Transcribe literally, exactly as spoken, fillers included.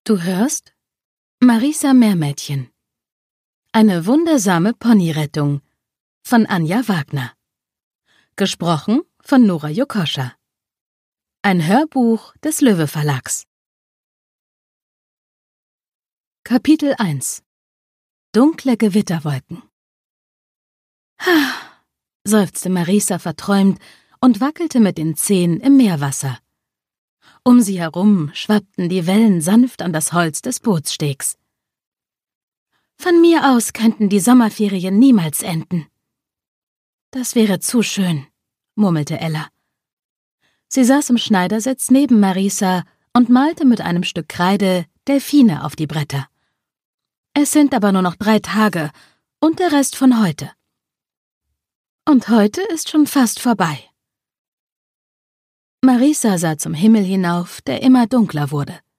Du hörst? Marisa Meermädchen. Eine wundersame Ponyrettung von Anja Wagner. Gesprochen von Nora Jokoscha. Ein Hörbuch des Löwe Verlags. Kapitel eins. Dunkle Gewitterwolken. Ha, seufzte Marisa verträumt und wackelte mit den Zehen im Meerwasser. Um sie herum schwappten die Wellen sanft an das Holz des Bootsstegs. Von mir aus könnten die Sommerferien niemals enden. Das wäre zu schön, murmelte Ella. Sie saß im Schneidersitz neben Marisa und malte mit einem Stück Kreide Delfine auf die Bretter. Es sind aber nur noch drei Tage und der Rest von heute. Und heute ist schon fast vorbei. Marisa sah zum Himmel hinauf, der immer dunkler wurde.